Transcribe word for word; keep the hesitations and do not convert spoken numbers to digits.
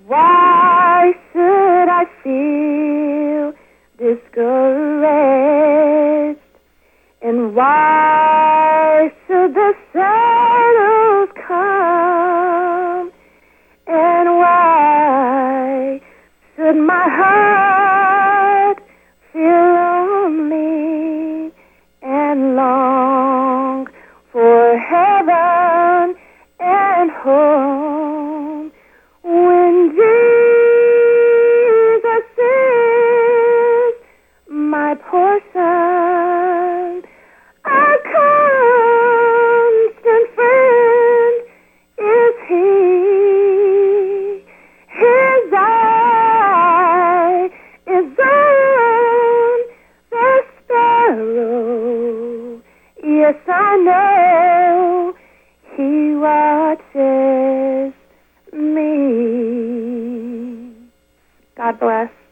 Why should I feel discouraged? And why should the shadows come? And why should my heart feel lonely and long for heaven and home when Jesus is my portion? A constant friend is He. His eye is on the sparrow. Yes, I know He watches me. God bless.